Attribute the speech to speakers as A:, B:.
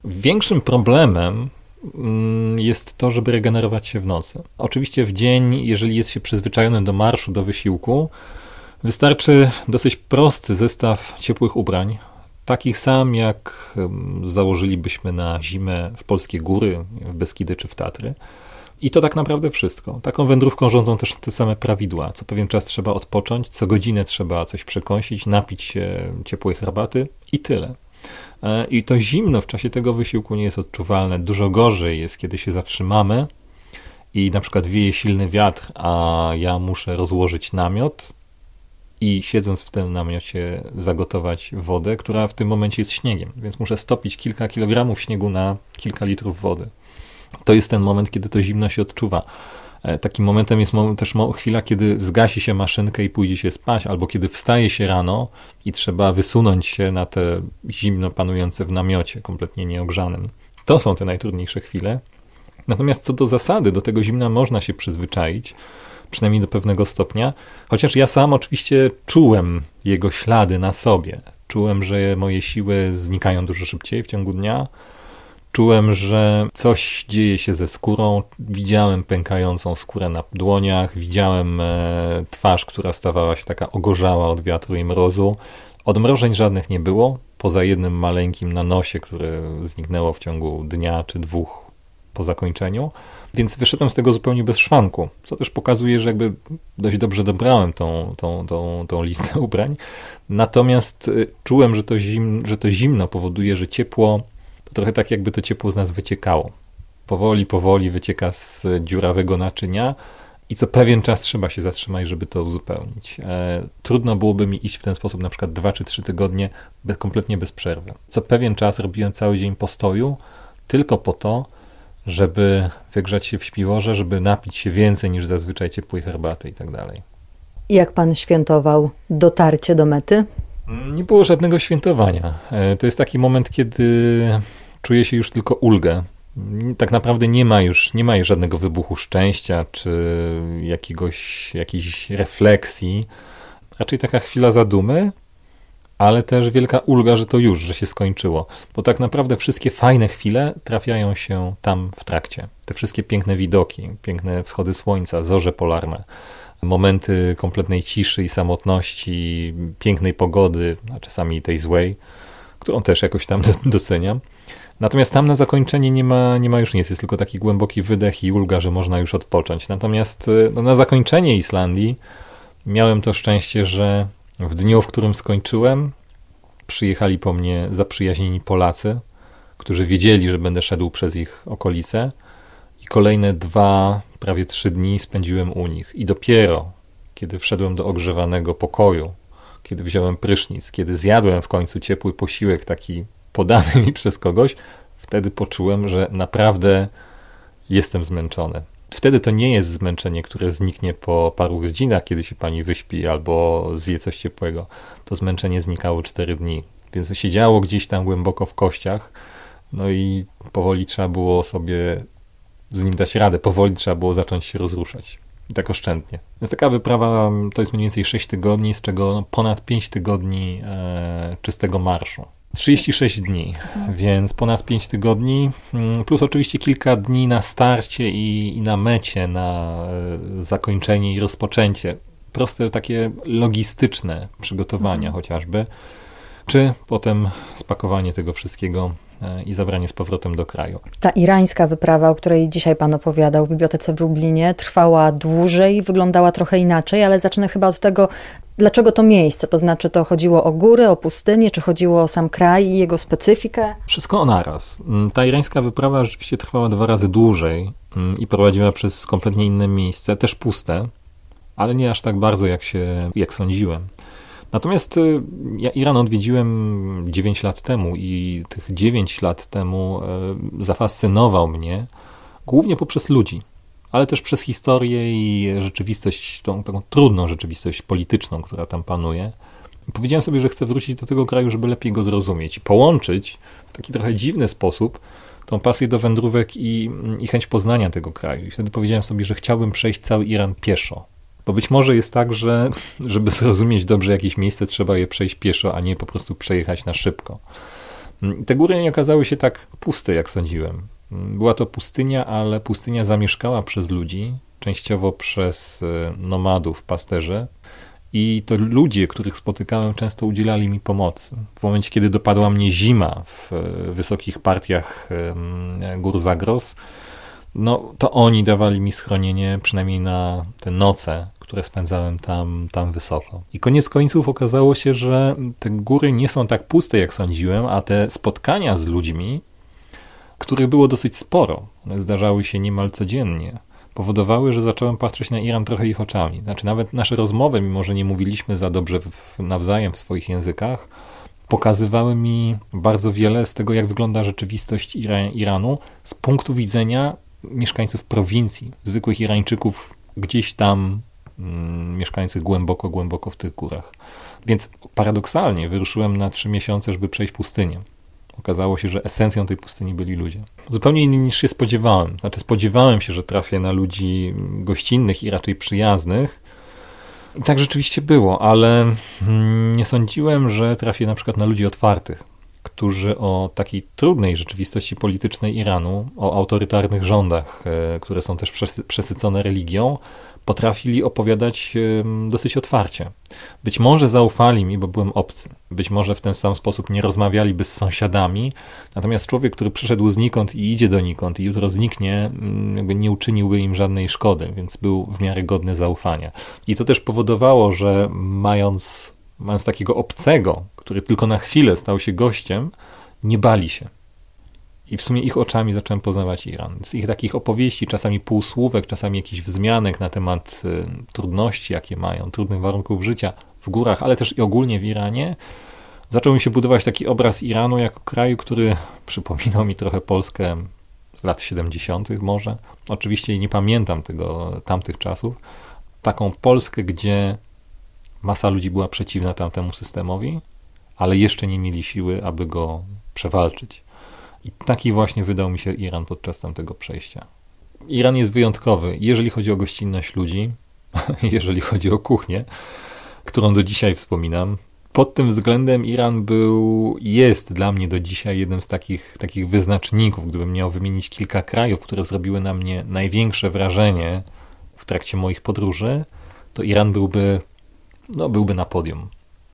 A: Większym problemem jest to, żeby regenerować się w nocy. Oczywiście w dzień, jeżeli jest się przyzwyczajonym do marszu, do wysiłku, wystarczy dosyć prosty zestaw ciepłych ubrań, takich sam jak założylibyśmy na zimę w polskie góry, w Beskidy czy w Tatry. I to tak naprawdę wszystko. Taką wędrówką rządzą też te same prawidła. Co pewien czas trzeba odpocząć, co godzinę trzeba coś przekąsić, napić się ciepłej herbaty i tyle. I to zimno w czasie tego wysiłku nie jest odczuwalne. Dużo gorzej jest, kiedy się zatrzymamy i na przykład wieje silny wiatr, a ja muszę rozłożyć namiot i siedząc w tym namiocie zagotować wodę, która w tym momencie jest śniegiem, więc muszę stopić kilka kilogramów śniegu na kilka litrów wody. To jest ten moment, kiedy to zimno się odczuwa. Takim momentem jest też chwila, kiedy zgasi się maszynkę i pójdzie się spać, albo kiedy wstaje się rano i trzeba wysunąć się na te zimno panujące w namiocie, kompletnie nieogrzanym. To są te najtrudniejsze chwile. Natomiast co do zasady, do tego zimna można się przyzwyczaić, przynajmniej do pewnego stopnia, chociaż ja sam oczywiście czułem jego ślady na sobie. Czułem, że moje siły znikają dużo szybciej w ciągu dnia. Czułem, że coś dzieje się ze skórą, widziałem pękającą skórę na dłoniach, widziałem twarz, która stawała się taka ogorzała od wiatru i mrozu. Odmrożeń żadnych nie było, poza jednym maleńkim na nosie, które zniknęło w ciągu dnia czy dwóch po zakończeniu, więc wyszedłem z tego zupełnie bez szwanku, co też pokazuje, że jakby dość dobrze dobrałem tą listę ubrań. Natomiast czułem, że to zimno powoduje, że ciepło trochę tak, jakby to ciepło z nas wyciekało. Powoli wycieka z dziurawego naczynia i co pewien czas trzeba się zatrzymać, żeby to uzupełnić. Trudno byłoby mi iść w ten sposób na przykład 2 czy 3 tygodnie kompletnie bez przerwy. Co pewien czas robiłem cały dzień postoju tylko po to, żeby wygrzać się w śpiworze, żeby napić się więcej niż zazwyczaj ciepłej herbaty i tak dalej.
B: Jak pan świętował dotarcie do mety?
A: Nie było żadnego świętowania. To jest taki moment, kiedy czuję się już tylko ulgę. Tak naprawdę nie ma już żadnego wybuchu szczęścia czy jakiejś refleksji. Raczej taka chwila zadumy, ale też wielka ulga, że się skończyło. Bo tak naprawdę wszystkie fajne chwile trafiają się tam w trakcie. Te wszystkie piękne widoki, piękne wschody słońca, zorze polarne, momenty kompletnej ciszy i samotności, pięknej pogody, a czasami tej złej, którą też jakoś tam doceniam. Natomiast tam na zakończenie nie ma już nic, jest tylko taki głęboki wydech i ulga, że można już odpocząć. Natomiast na zakończenie Islandii miałem to szczęście, że w dniu, w którym skończyłem, przyjechali po mnie zaprzyjaźnieni Polacy, którzy wiedzieli, że będę szedł przez ich okolice i kolejne 2, prawie 3 dni spędziłem u nich. I dopiero, kiedy wszedłem do ogrzewanego pokoju, kiedy wziąłem prysznic, kiedy zjadłem w końcu ciepły posiłek taki podany mi przez kogoś, wtedy poczułem, że naprawdę jestem zmęczony. Wtedy to nie jest zmęczenie, które zniknie po paru godzinach, kiedy się pani wyśpi albo zje coś ciepłego. To zmęczenie znikało 4 dni, więc siedziało gdzieś tam głęboko w kościach, no i powoli trzeba było sobie z nim dać radę, powoli trzeba było zacząć się rozruszać. I tak oszczędnie. Więc taka wyprawa to jest mniej więcej 6 tygodni, z czego ponad 5 tygodni czystego marszu. 36 dni, więc ponad 5 tygodni, plus oczywiście kilka dni na starcie i na mecie, na zakończenie i rozpoczęcie. Proste takie logistyczne przygotowania chociażby, czy potem spakowanie tego wszystkiego i zabranie z powrotem do kraju.
B: Ta irańska wyprawa, o której dzisiaj pan opowiadał w bibliotece w Lublinie, trwała dłużej, wyglądała trochę inaczej, ale zacznę chyba od tego, dlaczego to miejsce? To znaczy, to chodziło o góry, o pustynię, czy chodziło o sam kraj i jego specyfikę?
A: Wszystko naraz. Ta irańska wyprawa rzeczywiście trwała 2 razy dłużej i prowadziła przez kompletnie inne miejsce, też puste, ale nie aż tak bardzo, jak sądziłem. Natomiast ja Iran odwiedziłem 9 lat temu i tych 9 lat temu zafascynował mnie głównie poprzez ludzi, ale też przez historię i rzeczywistość, tą trudną rzeczywistość polityczną, która tam panuje. Powiedziałem sobie, że chcę wrócić do tego kraju, żeby lepiej go zrozumieć i połączyć w taki trochę dziwny sposób tą pasję do wędrówek i chęć poznania tego kraju. I wtedy powiedziałem sobie, że chciałbym przejść cały Iran pieszo. Bo być może jest tak, że żeby zrozumieć dobrze jakieś miejsce, trzeba je przejść pieszo, a nie po prostu przejechać na szybko. Te góry nie okazały się tak puste, jak sądziłem. Była to pustynia, ale pustynia zamieszkała przez ludzi, częściowo przez nomadów, pasterzy. I to ludzie, których spotykałem, często udzielali mi pomocy. W momencie, kiedy dopadła mnie zima w wysokich partiach gór Zagros, no to oni dawali mi schronienie przynajmniej na te noce, które spędzałem tam wysoko. I koniec końców okazało się, że te góry nie są tak puste, jak sądziłem, a te spotkania z ludźmi, których było dosyć sporo, one zdarzały się niemal codziennie, powodowały, że zacząłem patrzeć na Iran trochę ich oczami. Znaczy nawet nasze rozmowy, mimo że nie mówiliśmy za dobrze nawzajem w swoich językach, pokazywały mi bardzo wiele z tego, jak wygląda rzeczywistość Iranu z punktu widzenia mieszkańców prowincji, zwykłych Irańczyków gdzieś tam mieszkających głęboko w tych górach. Więc paradoksalnie wyruszyłem na 3 miesiące, żeby przejść pustynię. Okazało się, że esencją tej pustyni byli ludzie. Zupełnie inni niż się spodziewałem. Znaczy spodziewałem się, że trafię na ludzi gościnnych i raczej przyjaznych. I tak rzeczywiście było, ale nie sądziłem, że trafię na przykład na ludzi otwartych, którzy o takiej trudnej rzeczywistości politycznej Iranu, o autorytarnych rządach, które są też przesycone religią, potrafili opowiadać dosyć otwarcie. Być może zaufali mi, bo byłem obcy. Być może w ten sam sposób nie rozmawialiby z sąsiadami, natomiast człowiek, który przyszedł znikąd i idzie donikąd i jutro zniknie, jakby nie uczyniłby im żadnej szkody, więc był w miarę godny zaufania. I to też powodowało, że mając takiego obcego, który tylko na chwilę stał się gościem, nie bali się. I w sumie ich oczami zacząłem poznawać Iran. Z ich takich opowieści, czasami półsłówek, czasami jakichś wzmianek na temat trudności, jakie mają, trudnych warunków życia w górach, ale też i ogólnie w Iranie, zaczął mi się budować taki obraz Iranu jako kraju, który przypominał mi trochę Polskę lat 70. może. Oczywiście nie pamiętam tamtych czasów. Taką Polskę, gdzie masa ludzi była przeciwna tamtemu systemowi, ale jeszcze nie mieli siły, aby go przewalczyć. I taki właśnie wydał mi się Iran podczas tamtego przejścia. Iran jest wyjątkowy, jeżeli chodzi o gościnność ludzi, jeżeli chodzi o kuchnię, którą do dzisiaj wspominam. Pod tym względem Iran jest dla mnie do dzisiaj jednym z takich wyznaczników. Gdybym miał wymienić kilka krajów, które zrobiły na mnie największe wrażenie w trakcie moich podróży, to Iran byłby na podium.